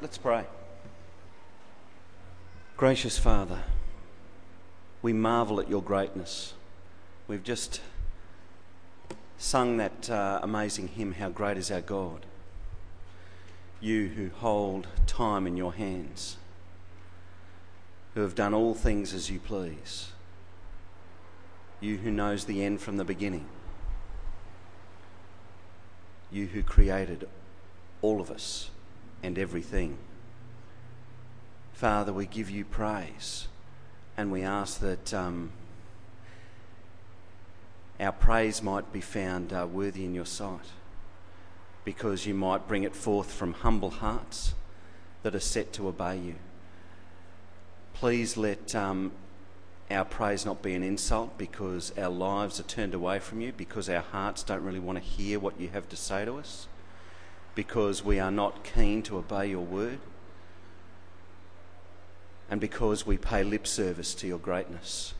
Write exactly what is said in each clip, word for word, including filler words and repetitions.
Let's pray. Gracious Father, we marvel at your greatness. We've just sung that uh, amazing hymn, How Great Is Our God. You who hold time in your hands, who have done all things as you please. You who knows the end from the beginning. You who created all of us and everything. Father, we give you praise, and we ask that um, our praise might be found uh, worthy in your sight, because you might bring it forth from humble hearts that are set to obey you. Please let um, our praise not be an insult, because our lives are turned away from you, because our hearts don't really want to hear what you have to say to us, because we are not keen to obey your word, and because we pay lip service to your greatness.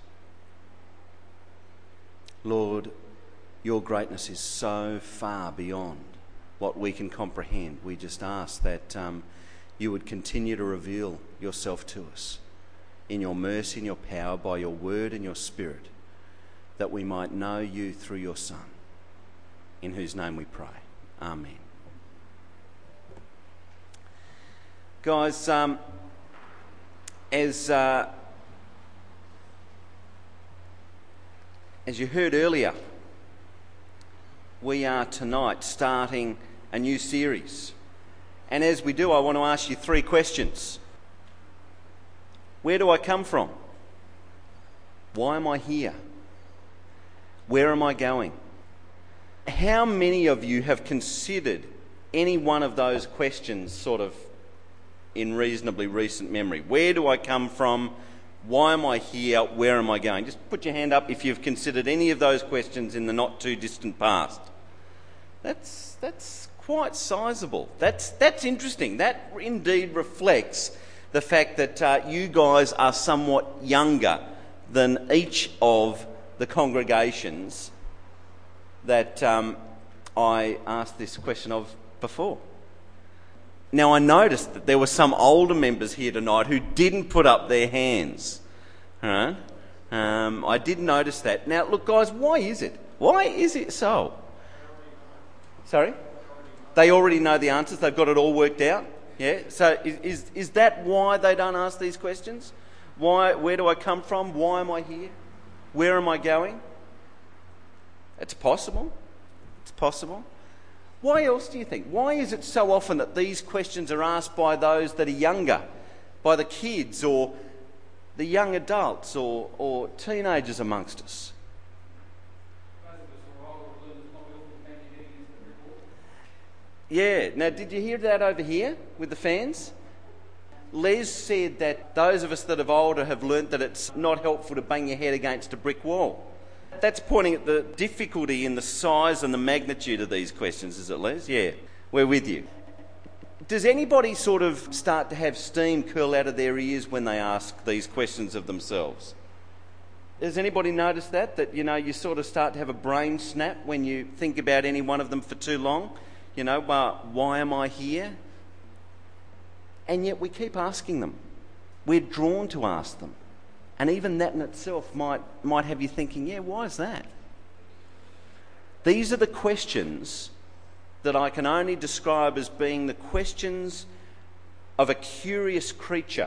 Lord, your greatness is so far beyond what we can comprehend. We just ask that um, you would continue to reveal yourself to us in your mercy and your power, by your word and your spirit, that we might know you through your Son, in whose name we pray. Amen. Guys, um, as uh, as you heard earlier, we are tonight starting a new series. And as we do, I want to ask you three questions. Where do I come from? Why am I here? Where am I going? How many of you have considered any one of those questions sort of in reasonably recent memory? Where do I come from? Why am I here? Where am I going? Just put your hand up if you've considered any of those questions in the not too distant past. That's that's quite sizable. That's that's interesting. That indeed reflects the fact that uh, you guys are somewhat younger than each of the congregations that um, I asked this question of before. Now, I noticed that there were some older members here tonight who didn't put up their hands. All right? Um, I did notice that. Now, look, guys, why is it? Why is it so? Sorry? They already know the answers. They've got it all worked out. Yeah? So is, is, is that why they don't ask these questions? Why? Where do I come from? Why am I here? Where am I going? It's possible. It's possible. Why else do you think? Why is it so often that these questions are asked by those that are younger, by the kids or the young adults or, or teenagers amongst us? Yeah. Now, did you hear that over here with the fans? Les said that those of us that are older have learnt that it's not helpful to bang your head against a brick wall. That's pointing at the difficulty in the size and the magnitude of these questions, is it, Les? Yeah, we're with you. Does anybody sort of start to have steam curl out of their ears when they ask these questions of themselves? Has anybody noticed that? That, you know, you sort of start to have a brain snap when you think about any one of them for too long? You know, well, why am I here? And yet we keep asking them. We're drawn to ask them. And even that in itself might might have you thinking, yeah, why is that? These are the questions that I can only describe as being the questions of a curious creature.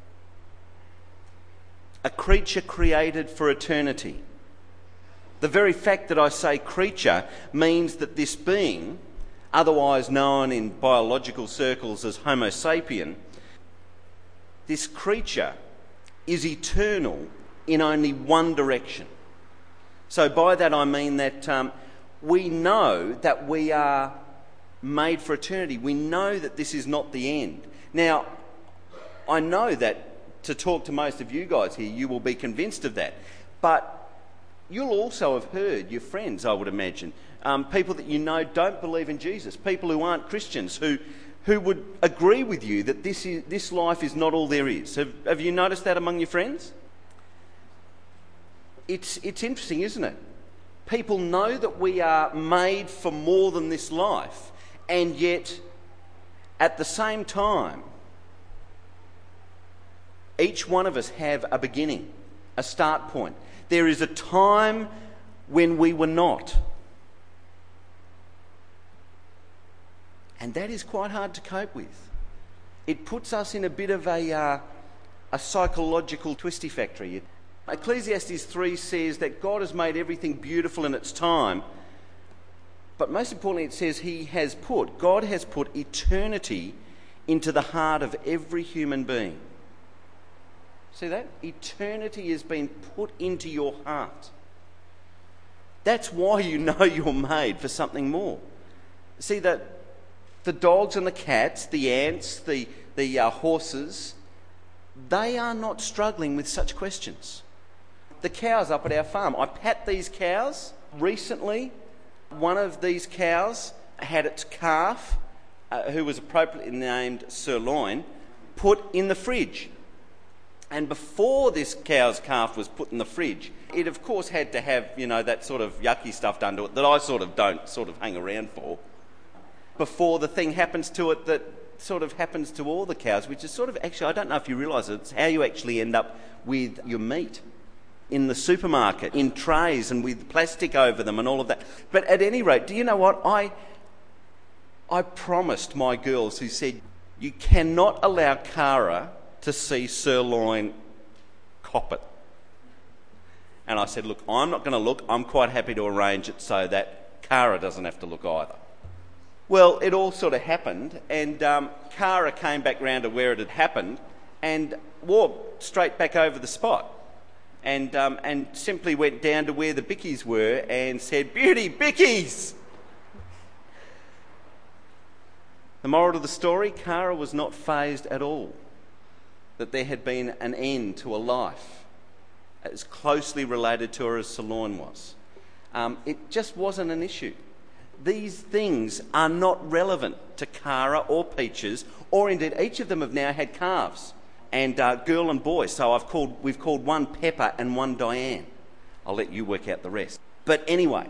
A creature created for eternity. The very fact that I say creature means that this being, otherwise known in biological circles as Homo sapien, this creature is eternal in only one direction. So by that I mean that um, we know that we are made for eternity. We know that this is not the end. Now, I know that to talk to most of you guys here, you will be convinced of that. But you'll also have heard your friends, I would imagine, um, people that you know don't believe in Jesus, people who aren't Christians, who who would agree with you that this is this life is not all there is. Have, have you noticed that among your friends? It's it's interesting, isn't it? People know that we are made for more than this life, and yet at the same time Each one of us have a beginning, a start point. There is a time when we were not. And that is quite hard to cope with. It puts us in a bit of a, uh, a psychological twisty factory. Ecclesiastes three says that God has made everything beautiful in its time. But most importantly, it says he has put, God has put eternity into the heart of every human being. See that? Eternity has been put into your heart. That's why you know you're made for something more. See that the dogs and the cats, the ants, the, the uh, horses, they are not struggling with such questions. The cows up at our farm, I pat these cows recently. One of these cows had its calf, uh, who was appropriately named Sirloin, put in the fridge. And before this cow's calf was put in the fridge, it of course had to have, you know, that sort of yucky stuff done to it that I sort of don't sort of hang around for. Before the thing happens to it that sort of happens to all the cows, which is sort of, actually, I don't know if you realise it, it's how you actually end up with your meat in the supermarket, in trays and with plastic over them and all of that. But at any rate, do you know what? I, I promised my girls, who said, you cannot allow Cara to see Sirloin cop it. And I said, look, I'm not going to look. I'm quite happy to arrange it so that Cara doesn't have to look either. Well, it all sort of happened, and um, Cara came back round to where it had happened and walked straight back over the spot and um, and simply went down to where the bickies were and said, "Beauty, bickies!" The moral of the story, Cara was not fazed at all that there had been an end to a life as closely related to her as Sirloin was. Um, it just wasn't an issue. These things are not relevant to Cara or Peaches, or indeed each of them have now had calves, and uh, girl and boy. So I've called, we've called one Pepper and one Diane. I'll let you work out the rest. But anyway,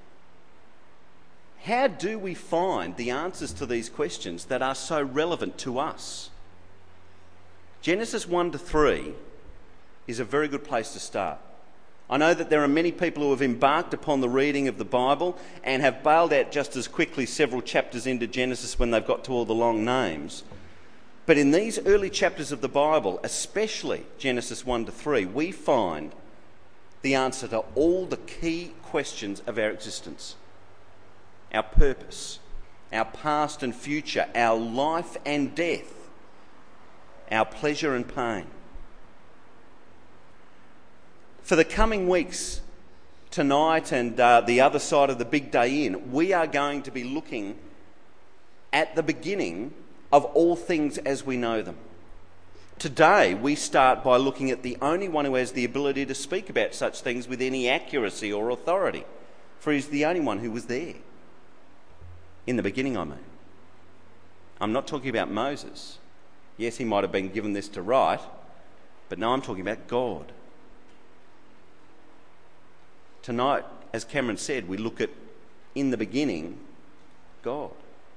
how do we find the answers to these questions that are so relevant to us? Genesis one to three is a very good place to start. I know that there are many people who have embarked upon the reading of the Bible and have bailed out just as quickly several chapters into Genesis when they've got to all the long names. But in these early chapters of the Bible, especially Genesis one to three, we find the answer to all the key questions of our existence. Our purpose, our past and future, our life and death, our pleasure and pain. For the coming weeks, tonight and uh, the other side of the big day in, we are going to be looking at the beginning of all things as we know them. Today, we start by looking at the only one who has the ability to speak about such things with any accuracy or authority, for he's the only one who was there. In the beginning, I mean. I'm not talking about Moses. Yes, he might have been given this to write, but no, I'm talking about God. Tonight, as Cameron said, we look at, in the beginning, God.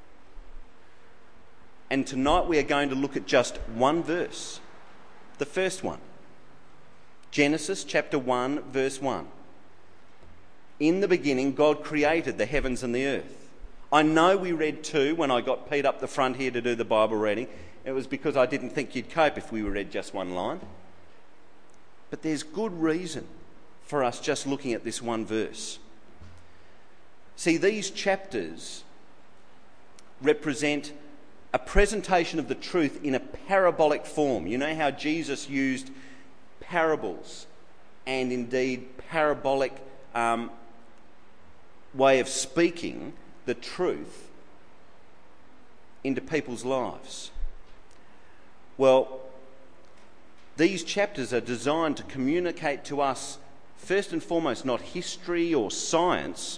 And tonight we are going to look at just one verse. The first one. Genesis chapter one, verse one. In the beginning, God created the heavens and the earth. I know we read two when I got Pete up the front here to do the Bible reading. It was because I didn't think you'd cope if we read just one line. But there's good reason for us just looking at this one verse. See, these chapters represent a presentation of the truth in a parabolic form. You know how Jesus used parables and indeed parabolic um, way of speaking the truth into people's lives. Well, these chapters are designed to communicate to us, first and foremost, not history or science,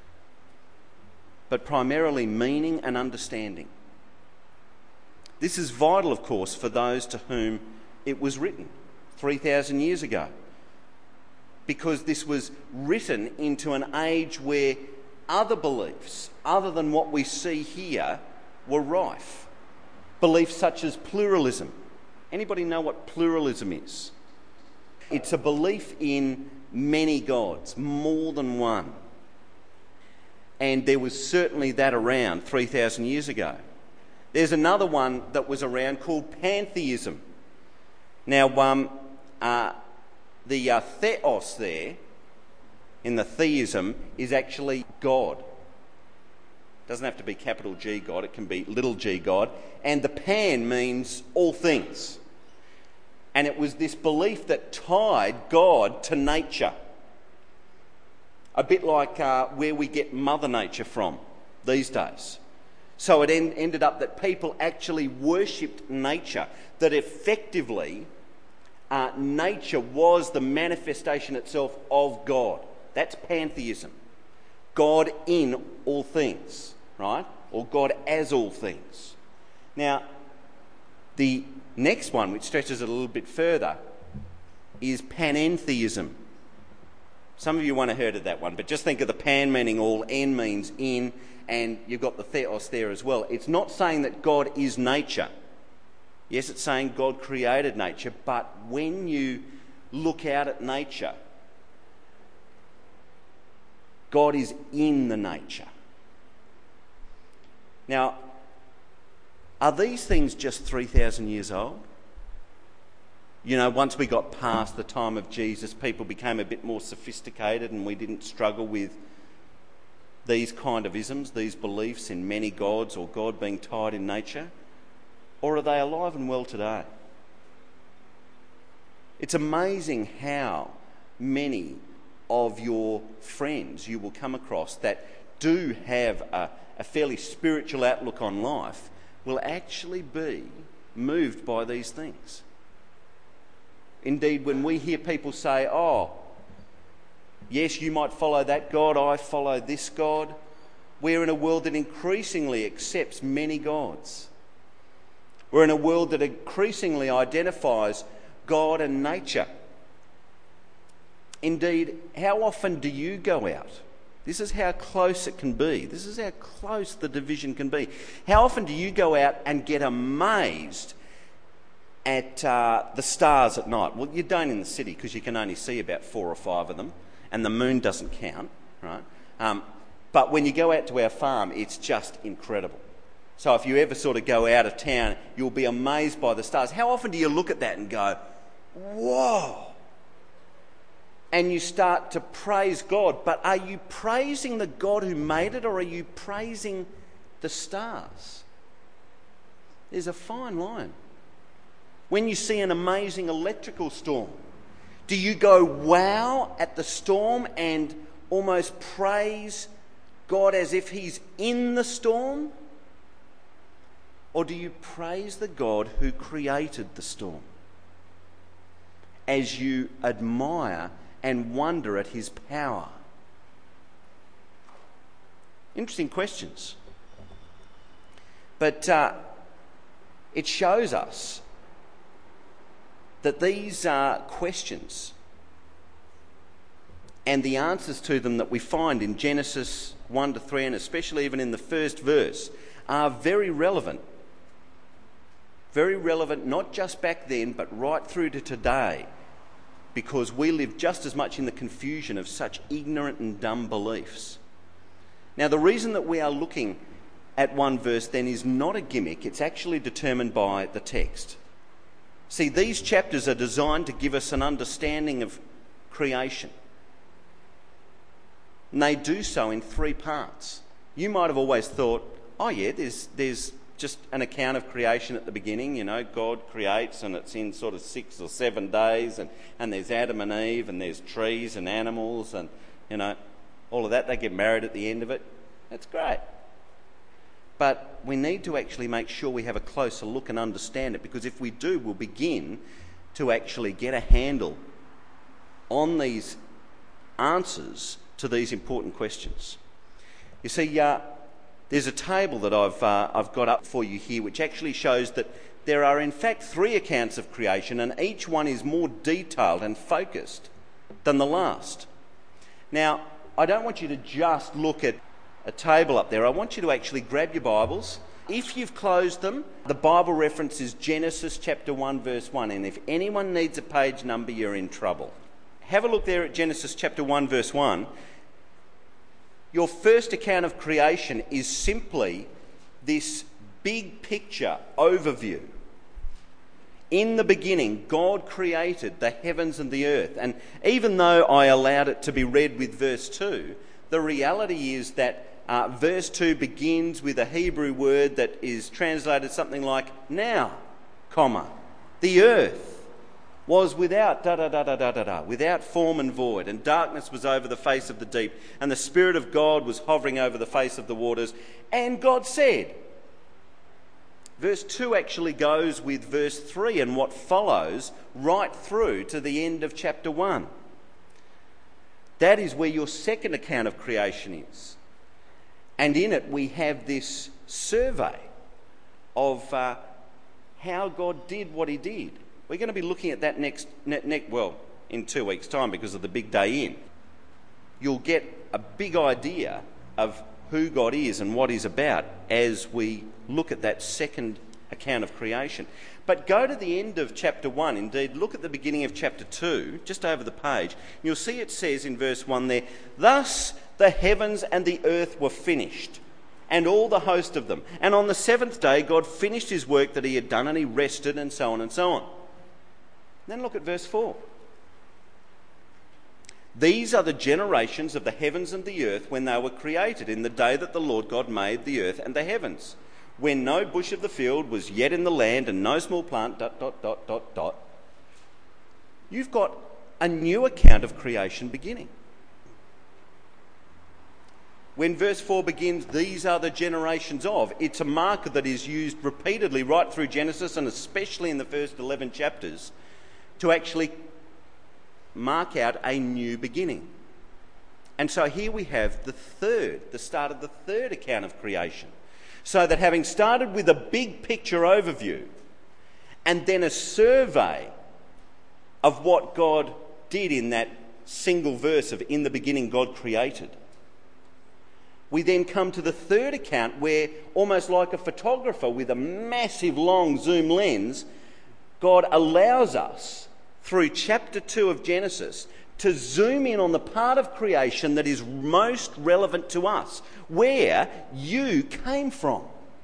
but primarily meaning and understanding. This is vital, of course, for those to whom it was written three thousand years ago, because this was written into an age where other beliefs, other than what we see here, were rife. Beliefs such as pluralism Anybody know what pluralism is? It's a belief in many gods, more than one. And there was certainly that around three thousand years ago. There's another one that was around called pantheism. Now, um, uh, the uh, theos there, in the theism, is actually God. Doesn't have to be capital G God, it can be little g God. And the pan means all things. And it was this belief that tied God to nature. A bit like uh, where we get Mother Nature from these days. So it en- ended up that people actually worshipped nature, that effectively uh, nature was the manifestation itself of God. That's pantheism. God in all things, right? Or God as all things. Now, the next one, which stretches it a little bit further, is panentheism. Some of you won't have heard of that one, but just think of the pan meaning all, en means in, and you've got the theos there as well. It's not saying that God is nature. Yes, it's saying God created nature, but when you look out at nature, God is in the nature. Now, are these things just three thousand years old? You know, once we got past the time of Jesus, people became a bit more sophisticated and we didn't struggle with these kind of isms, these beliefs in many gods or God being tied in nature? Or are they alive and well today? It's amazing how many of your friends you will come across that do have a, a fairly spiritual outlook on life will actually be moved by these things. Indeed, when we hear people say, oh, yes, you might follow that God, I follow this God, we're in a world that increasingly accepts many gods. We're in a world that increasingly identifies God and nature. Indeed, how often do you go out? This is how close it can be. This is how close the division can be. How often do you go out and get amazed at uh, the stars at night? Well, you don't in the city because you can only see about four or five of them, and the moon doesn't count, right? Um, but when you go out to our farm, it's just incredible. So if you ever sort of go out of town, you'll be amazed by the stars. How often do you look at that and go, whoa? And you start to praise God. But are you praising the God who made it, or are you praising the stars? There's a fine line. When you see an amazing electrical storm, do you go wow at the storm and almost praise God as if he's in the storm? Or do you praise the God who created the storm as you admire and wonder at his power? Interesting questions. But uh, it shows us that these are questions and the answers to them that we find in Genesis one to three, and especially even in the first verse, are very relevant. Very relevant not just back then, but right through to today, because we live just as much in the confusion of such ignorant and dumb beliefs. Now, the reason that we are looking at one verse then is not a gimmick, it's actually determined by the text. See, these chapters are designed to give us an understanding of creation. And they do so in three parts. You might have always thought, oh yeah, there's there's just an account of creation at the beginning, you know, God creates and it's in sort of six or seven days, and, and there's Adam and Eve and there's trees and animals and, you know, all of that. They get married at the end of it. That's great. But we need to actually make sure we have a closer look and understand it, because if we do, we'll begin to actually get a handle on these answers to these important questions. You see, uh, there's a table that I've uh, I've got up for you here, which actually shows that there are in fact three accounts of creation, and each one is more detailed and focused than the last. Now, I don't want you to just look at a table up there. I want you to actually grab your Bibles If you've closed them, the Bible reference is Genesis chapter one, verse one. And if anyone needs a page number, you're in trouble. Have a look there at Genesis chapter one, verse one. Your first account of creation is simply this big picture overview. In the beginning, God created the heavens and the earth. And even though I allowed it to be read with verse two, the reality is that Uh, verse two begins with a Hebrew word that is translated something like now, comma, the earth was without da da da da da da da, without form and void, and darkness was over the face of the deep, and the Spirit of God was hovering over the face of the waters, and God said. Verse two actually goes with verse three and what follows right through to the end of chapter one. That is where your second account of creation is. And in it we have this survey of uh, how God did what he did. We're going to be looking at that next, ne- ne- well, in two weeks' time because of the big day in. You'll get a big idea of who God is and what he's about as we look at that second account of creation. But go to the end of chapter one, indeed, look at the beginning of chapter two, just over the page, and you'll see it says in verse one there, thus the heavens and the earth were finished, and all the host of them. And on the seventh day, God finished his work that he had done, and he rested, and so on and so on. Then look at verse four. These are the generations of the heavens and the earth when they were created, in the day that the Lord God made the earth and the heavens, when no bush of the field was yet in the land, and no small plant, dot, dot, dot, dot, dot. You've got a new account of creation beginning. When verse four begins, these are the generations of, it's a marker that is used repeatedly right through Genesis and especially in the first eleven chapters to actually mark out a new beginning. And so here we have the third, the start of the third account of creation. So that having started with a big picture overview and then a survey of what God did in that single verse of in the beginning God created, we then come to the third account where, almost like a photographer with a massive long zoom lens, God allows us, through chapter two of Genesis, to zoom in on the part of creation that is most relevant to us, where you came from.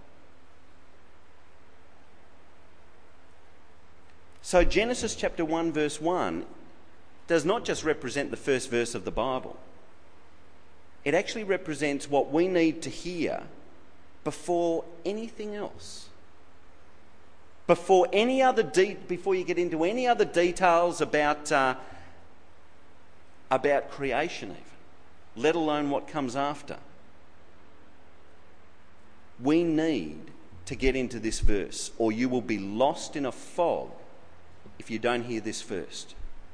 So Genesis chapter one verse one does not just represent the first verse of the Bible. It actually represents what we need to hear before anything else. Before any other de- before you get into any other details about uh, about creation even, let alone what comes after. We need to get into this verse, or you will be lost in a fog if you don't hear this first.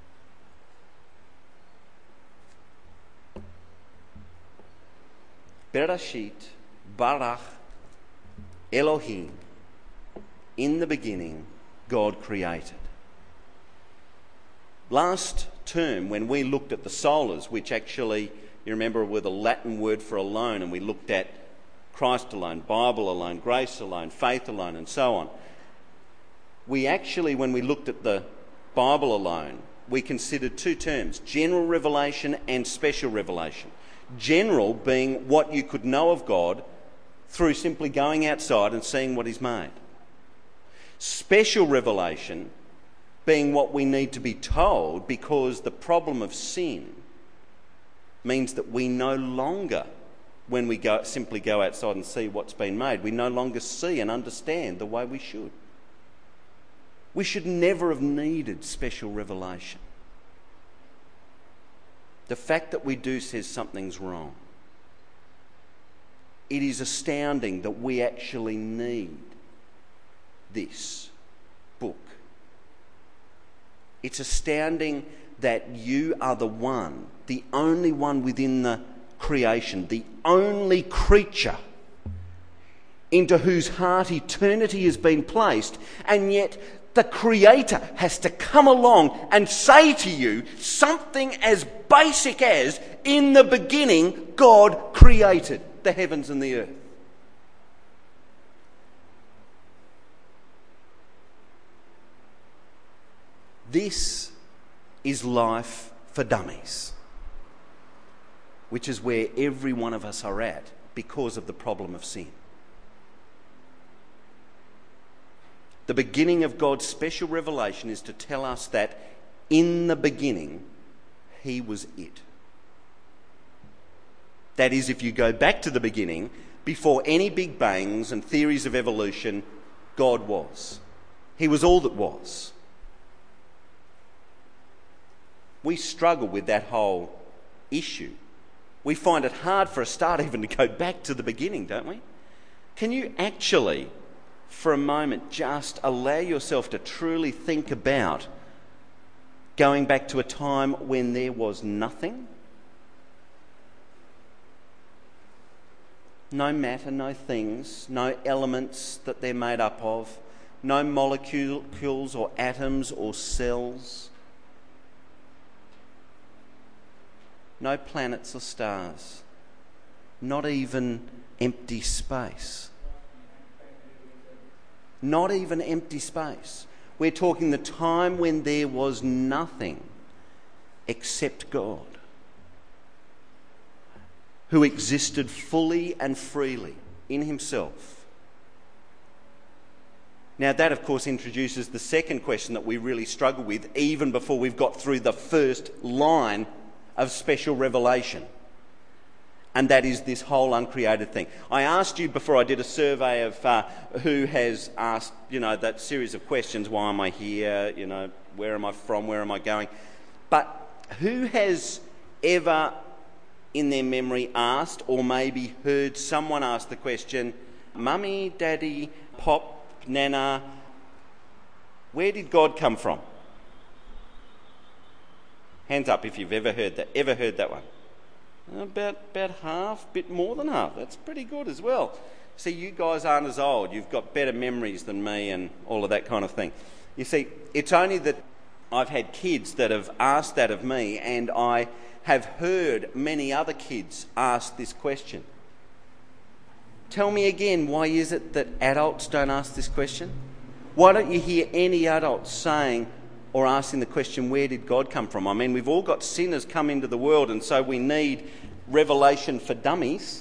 Bereshit, Barach, Elohim. In the beginning, God created. Last term, when we looked at the solas, which actually, you remember, were the Latin word for alone, and we looked at Christ alone, Bible alone, grace alone, faith alone, and so on. We actually, when we looked at the Bible alone, we considered two terms, general revelation and special revelation. General being what you could know of God through simply going outside and seeing what he's made. Special revelation being what we need to be told, because the problem of sin means that we no longer, when we go simply go outside and see what's been made, we no longer see and understand the way we should. We should never have needed special revelation. The fact that we do says something's wrong. It is astounding that we actually need this book. It's astounding that you are the one, the only one within the creation, the only creature into whose heart eternity has been placed, and yet the Creator has to come along and say to you something as basic as, in the beginning, God created the heavens and the earth. This is life for dummies, which is where every one of us are at because of the problem of sin. The beginning of God's special revelation is to tell us that in the beginning, he was it. That is, if you go back to the beginning, before any big bangs and theories of evolution, God was. He was all that was. We struggle with that whole issue. We find it hard for a start even to go back to the beginning, don't we? Can you actually, for a moment, just allow yourself to truly think about going back to a time when there was nothing? No matter, no things, no elements that they're made up of, no molecules or atoms or cells, no planets or stars, not even empty space. Not even empty space. We're talking the time when there was nothing except God, who existed fully and freely in himself. Now that, of course, introduces the second question that we really struggle with even before we've got through the first line of special revelation. And that is this whole uncreated thing. I asked you before I did a survey of uh, who has asked, you know, that series of questions, why am I here, you know, where am I from, where am I going? But who has ever in their memory asked or maybe heard someone ask the question, Mummy, Daddy, Pop, Nana, where did God come from? Hands up if you've ever heard that, ever heard that one. About about half, bit more than half. That's pretty good as well. See, you guys aren't as old. You've got better memories than me and all of that kind of thing. You see, it's only that I've had kids that have asked that of me, and I have heard many other kids ask this question. Tell me again, why is it that adults don't ask this question? Why don't you hear any adults saying or asking the question, where did God come from? I mean, we've all got sinners come into the world, and so we need revelation for dummies.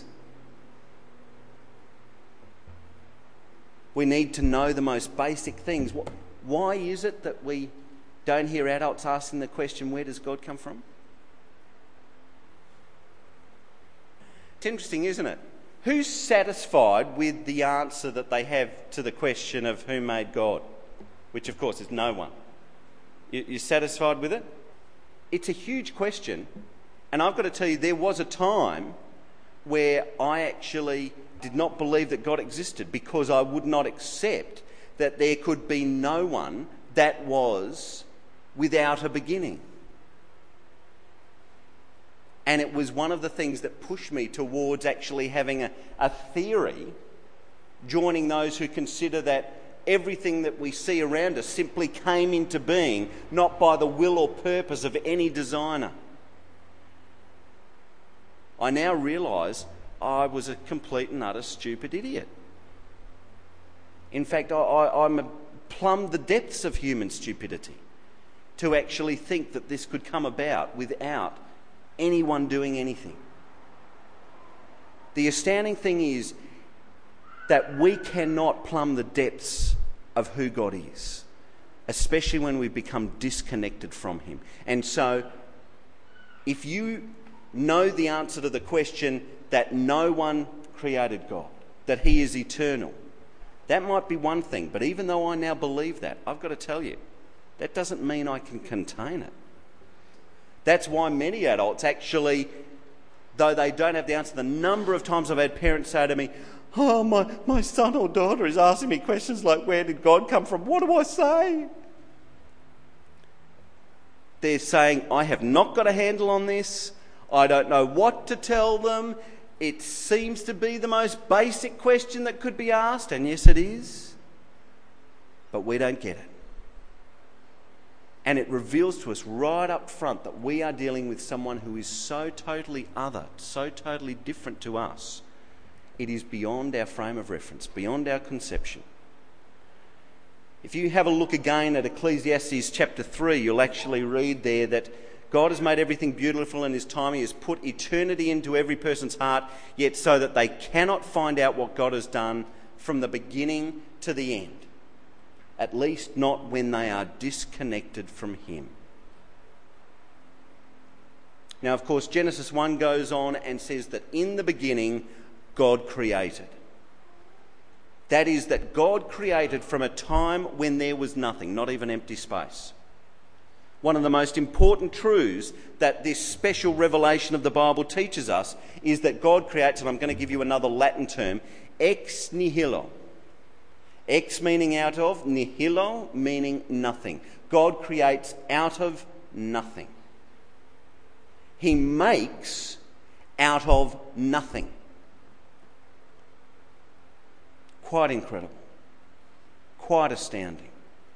We need to know the most basic things. Why is it that we don't hear adults asking the question, where does God come from? It's interesting, isn't it? Who's satisfied with the answer that they have to the question of who made God? Which, of course, is no one. You're satisfied with it? It's a huge question, and I've got to tell you, there was a time where I actually did not believe that God existed because I would not accept that there could be no one that was without a beginning. And it was one of the things that pushed me towards actually having a, a theory, joining those who consider that everything that we see around us simply came into being, not by the will or purpose of any designer. I now realise I was a complete and utter stupid idiot. In fact, I, I, I'm plumbed the depths of human stupidity to actually think that this could come about without anyone doing anything. The astounding thing is that we cannot plumb the depths of who God is, especially when we become disconnected from him. And so, if you know the answer to the question that no one created God, that he is eternal, that might be one thing, but even though I now believe that, I've got to tell you, that doesn't mean I can contain it. That's why many adults actually, though they don't have the answer, the number of times I've had parents say to me, oh, my, my son or daughter is asking me questions like, where did God come from? What do I say? They're saying, I have not got a handle on this. I don't know what to tell them. It seems to be the most basic question that could be asked, and yes, it is. But we don't get it. And it reveals to us right up front that we are dealing with someone who is so totally other, so totally different to us. It is beyond our frame of reference, beyond our conception. If you have a look again at Ecclesiastes chapter three, you'll actually read there that God has made everything beautiful in his time. He has put eternity into every person's heart, yet so that they cannot find out what God has done from the beginning to the end. At least not when they are disconnected from him. Now, of course, Genesis one goes on and says that in the beginning, God created. That is, that God created from a time when there was nothing, not even empty space. One of the most important truths that this special revelation of the Bible teaches us is that God creates, and I'm going to give you another Latin term, ex nihilo. Ex meaning out of, nihilo meaning nothing. God creates out of nothing. He makes out of nothing. Quite incredible. Quite astounding.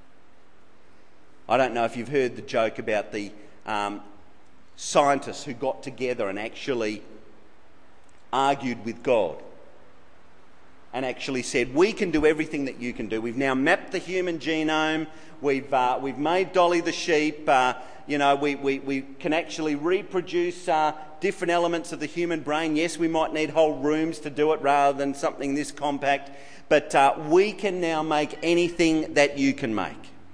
I don't know if you've heard the joke about the um, scientists who got together and actually argued with God and actually said, we can do everything that you can do. We've now mapped the human genome. We've uh, we've made Dolly the sheep. Uh, you know, we, we, we can actually reproduce uh, different elements of the human brain. Yes, we might need whole rooms to do it rather than something this compact. But uh, we can now make anything that you can make.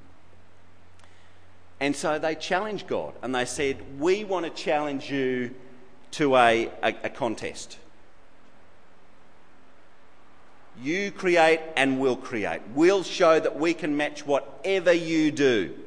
And so they challenged God and they said, we want to challenge you to a, a, a contest. You create and we'll create. We'll show that we can match whatever you do.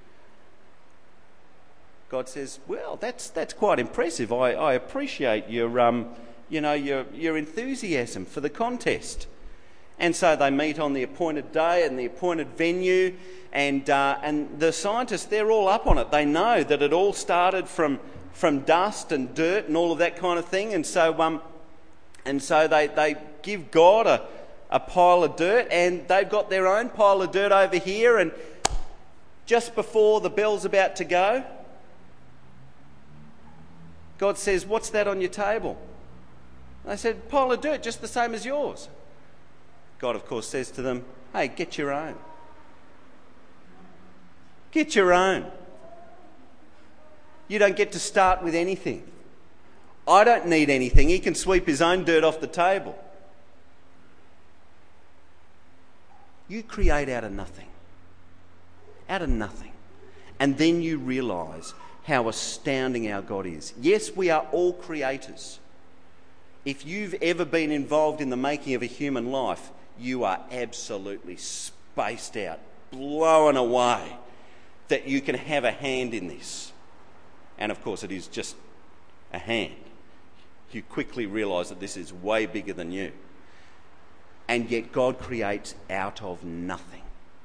God says, well, that's that's quite impressive. I, I appreciate your um, you know, your your enthusiasm for the contest. And so they meet on the appointed day and the appointed venue, and uh, and the scientists, they're all up on it. They know that it all started from from dust and dirt and all of that kind of thing. And so um, and so they, they give God a, a pile of dirt, and they've got their own pile of dirt over here. And just before the bell's about to go, God says, what's that on your table? And they said, pile of dirt, just the same as yours. God, of course, says to them, hey, get your own. Get your own. You don't get to start with anything. I don't need anything. He can sweep his own dirt off the table. You create out of nothing. Out of nothing. And then you realise how astounding our God is. Yes, we are all creators. If you've ever been involved in the making of a human life, you are absolutely spaced out, blown away that you can have a hand in this. And of course, it is just a hand. You quickly realise that this is way bigger than you. And yet God creates out of nothing.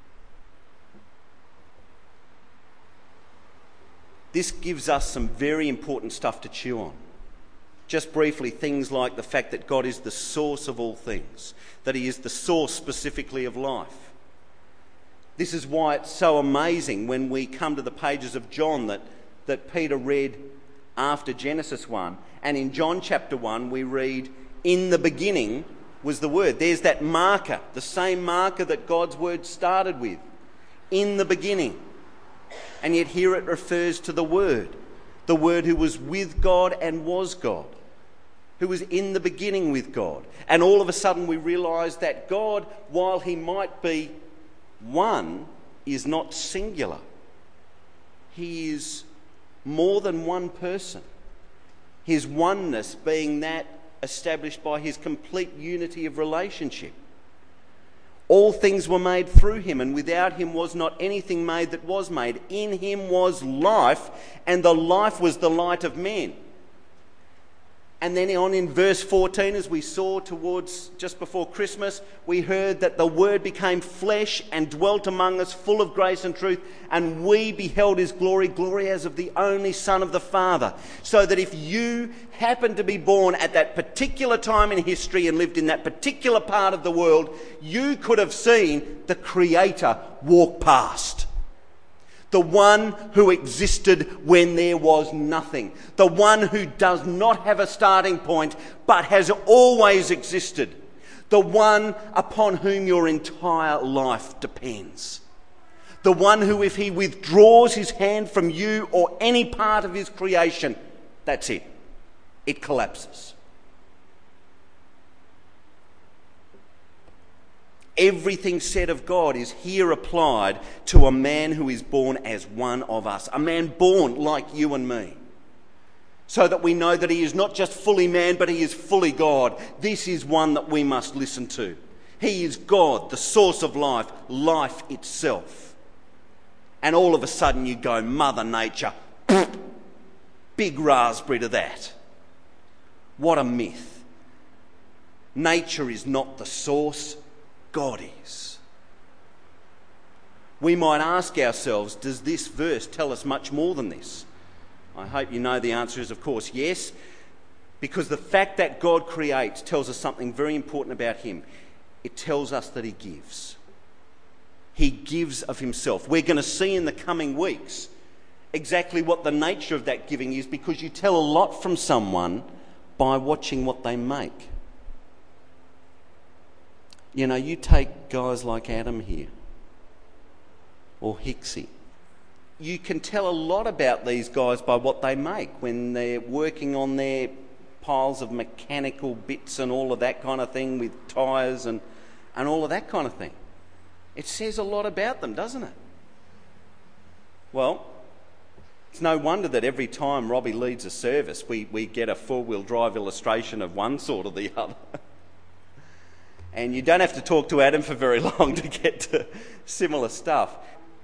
This gives us some very important stuff to chew on. Just briefly, things like the fact that God is the source of all things, that he is the source specifically of life. This is why it's so amazing when we come to the pages of John that, that Peter read after Genesis one. And in John chapter one, we read, in the beginning was the Word. There's that marker, the same marker that God's Word started with. In the beginning. And yet here it refers to the Word. The Word who was with God and was God. Who was in the beginning with God. And all of a sudden we realise that God, while he might be one, is not singular. He is more than one person. His oneness being that established by his complete unity of relationship. All things were made through him, and without him was not anything made that was made. In him was life, and the life was the light of men. And then on in verse fourteen, as we saw towards just before Christmas, we heard that the Word became flesh and dwelt among us, full of grace and truth, and we beheld his glory, glory as of the only Son of the Father. So that if you happened to be born at that particular time in history and lived in that particular part of the world, you could have seen the Creator walk past. The one who existed when there was nothing. The one who does not have a starting point but has always existed. The one upon whom your entire life depends. The one who, if he withdraws his hand from you or any part of his creation, that's it. It collapses. Everything said of God is here applied to a man who is born as one of us. A man born like you and me. So that we know that he is not just fully man, but he is fully God. This is one that we must listen to. He is God, the source of life, life itself. And all of a sudden you go, Mother Nature, big raspberry to that. What a myth. Nature is not the source, God is. We might ask ourselves, does this verse tell us much more than this? I hope you know the answer is, of course, yes, because the fact that God creates tells us something very important about him. It tells us that he gives. He gives of himself. We're going to see in the coming weeks exactly what the nature of that giving is, because you tell a lot from someone by watching what they make. You know, you take guys like Adam here, or Hicksy. You can tell a lot about these guys by what they make when they're working on their piles of mechanical bits and all of that kind of thing with tyres and, and all of that kind of thing. It says a lot about them, doesn't it? Well, it's no wonder that every time Robbie leads a service, we, we get a four-wheel drive illustration of one sort or the other. And you don't have to talk to Adam for very long to get to similar stuff.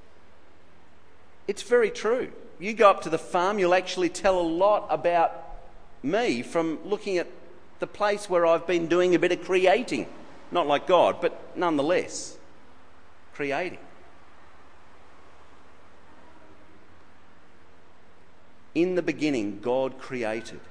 It's very true. You go up to the farm, you'll actually tell a lot about me from looking at the place where I've been doing a bit of creating. Not like God, but nonetheless, creating. In the beginning, God created.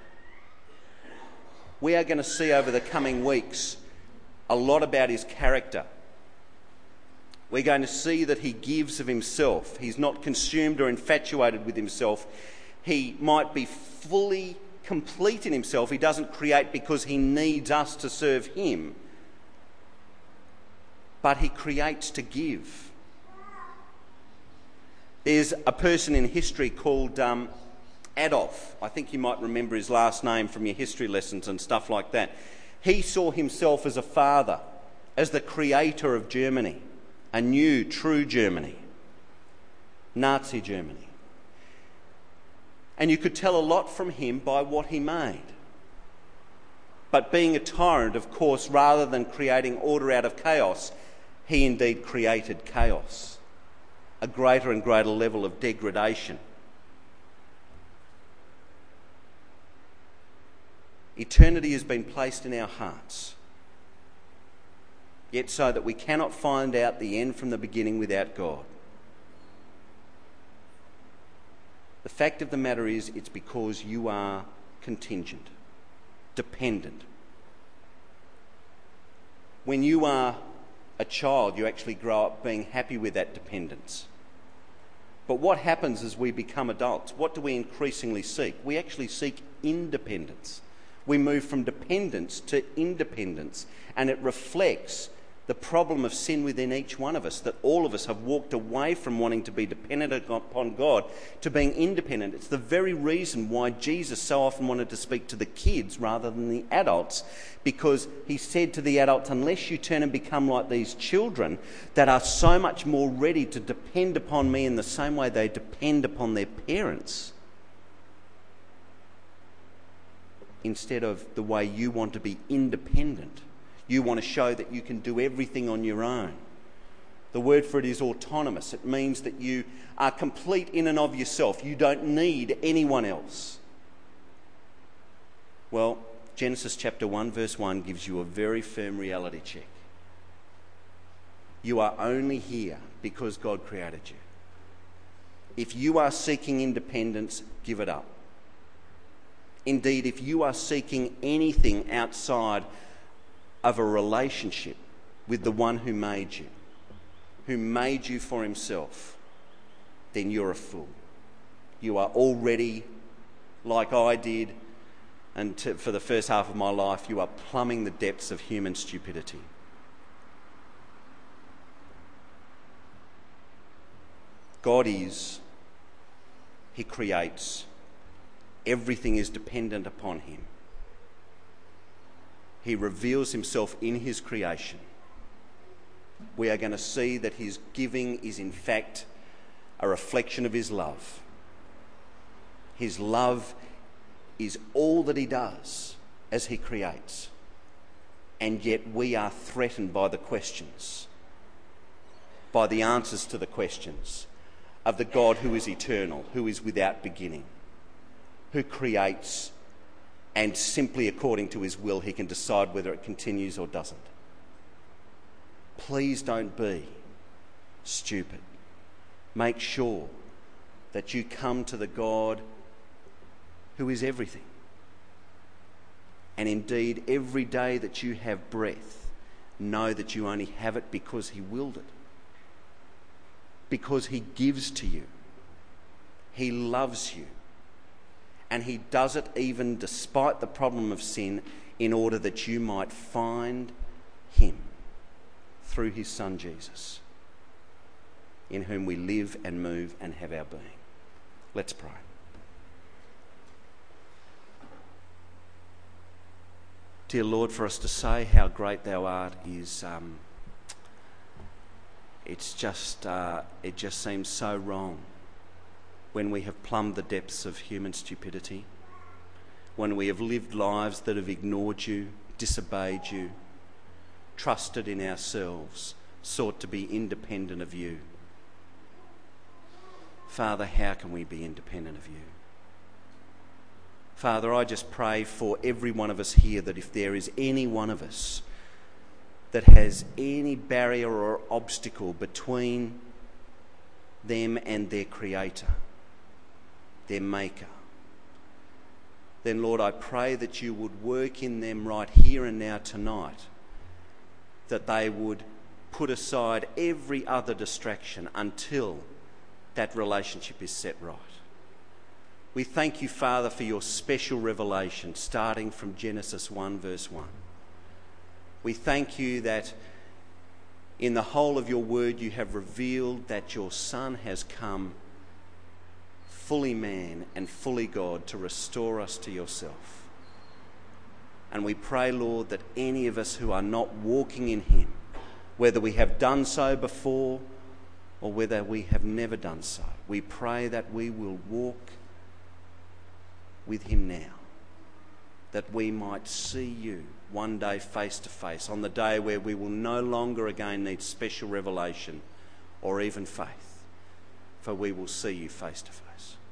We are going to see over the coming weeks a lot about his character. We're going to see that he gives of himself. He's not consumed or infatuated with himself. He might be fully complete in himself. He doesn't create because he needs us to serve him. But he creates to give. There's a person in history called um, Adolf. I think you might remember his last name from your history lessons and stuff like that. He saw himself as a father, as the creator of Germany, a new, true Germany, Nazi Germany. And you could tell a lot from him by what he made. But being a tyrant, of course, rather than creating order out of chaos, he indeed created chaos, a greater and greater level of degradation. Eternity has been placed in our hearts, yet so that we cannot find out the end from the beginning without God. The fact of the matter is, it's because you are contingent, dependent. When you are a child, you actually grow up being happy with that dependence. But what happens as we become adults? What do we increasingly seek? We actually seek independence. We move from dependence to independence, and it reflects the problem of sin within each one of us, that all of us have walked away from wanting to be dependent upon God to being independent. It's the very reason why Jesus so often wanted to speak to the kids rather than the adults, because he said to the adults, unless you turn and become like these children that are so much more ready to depend upon me in the same way they depend upon their parents, instead of the way you want to be independent. You want to show that you can do everything on your own. The word for it is autonomous. It means that you are complete in and of yourself. You don't need anyone else. Well, Genesis chapter one verse one gives you a very firm reality check. You are only here because God created you. If you are seeking independence, give it up. Indeed, if you are seeking anything outside of a relationship with the one who made you, who made you for himself, then you're a fool. You are already, like I did, and to, for the first half of my life, you are plumbing the depths of human stupidity. God is, he creates, everything is dependent upon him. He reveals himself in his creation. We are going to see that his giving is in fact a reflection of his love. His love is all that he does as he creates. And yet we are threatened by the questions, by the answers to the questions of the God who is eternal, who is without beginning, who creates, and simply according to his will he can decide whether it continues or doesn't. Please don't be stupid. Make sure that you come to the God who is everything. And indeed, every day that you have breath, know that you only have it because he willed it. Because he gives to you. He loves you. And he does it even despite the problem of sin, in order that you might find him through his Son Jesus, in whom we live and move and have our being. Let's pray. Dear Lord, for us to say how great thou art is, um, it's just, uh, it just seems so wrong when we have plumbed the depths of human stupidity, when we have lived lives that have ignored you, disobeyed you, trusted in ourselves, sought to be independent of you. Father, how can we be independent of you? Father, I just pray for every one of us here that if there is any one of us that has any barrier or obstacle between them and their Creator, their Maker, then Lord, I pray that you would work in them right here and now tonight, that they would put aside every other distraction until that relationship is set right. We thank you, Father, for your special revelation starting from Genesis one verse one. We thank you that in the whole of your word you have revealed that your Son has come fully man and fully God to restore us to yourself. And we pray, Lord, that any of us who are not walking in him, whether we have done so before or whether we have never done so, we pray that we will walk with him now, that we might see you one day face to face, on the day where we will no longer again need special revelation or even faith, for we will see you face to face.